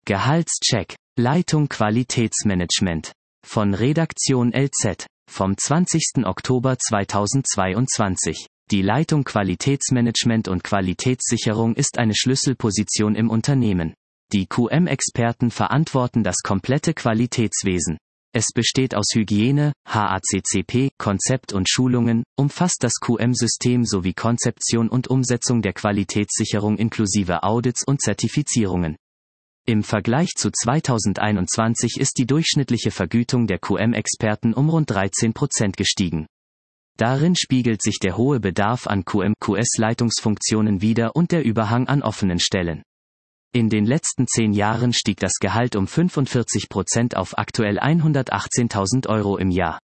Gehaltscheck. Leitung Qualitätsmanagement. Von Redaktion LZ. Vom 20. Oktober 2022. Die Leitung Qualitätsmanagement und Qualitätssicherung ist eine Schlüsselposition im Unternehmen. Die QM-Experten verantworten das komplette Qualitätswesen. Es besteht aus Hygiene, HACCP, Konzept und Schulungen, umfasst das QM-System sowie Konzeption und Umsetzung der Qualitätssicherung inklusive Audits und Zertifizierungen. Im Vergleich zu 2021 ist die durchschnittliche Vergütung der QM-Experten um rund 13% gestiegen. Darin spiegelt sich der hohe Bedarf an QM-QS-Leitungsfunktionen wider und der Überhang an offenen Stellen. In den letzten 10 Jahren stieg das Gehalt um 45% auf aktuell 118.000 € im Jahr.